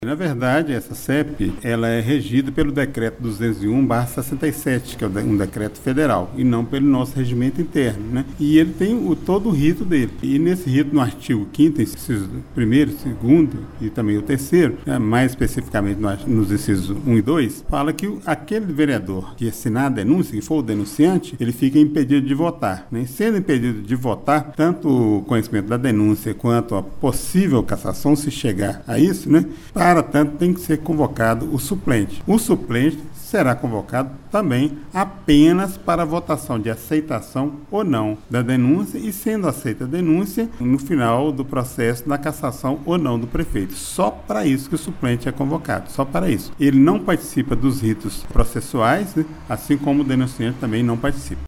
Na verdade, essa CEP, ela é regida pelo decreto 201/67, que é um decreto federal, e não pelo nosso regimento interno, né? E ele tem todo o rito dele. E nesse rito, no artigo 5º, inciso 1º, 2º e também o 3º, mais especificamente nos incisos 1 e 2, fala que aquele vereador que assinar a denúncia, que for o denunciante, ele fica impedido de votar, né? Sendo impedido de votar, tanto o conhecimento da denúncia quanto a possível cassação, se chegar a isso, né? Para tanto, tem que ser convocado o suplente. O suplente será convocado também apenas para a votação de aceitação ou não da denúncia e, sendo aceita a denúncia, no final do processo da cassação ou não do prefeito. Só para isso que o suplente é convocado, só para isso. Ele não participa dos ritos processuais, né? Assim como o denunciante também não participa.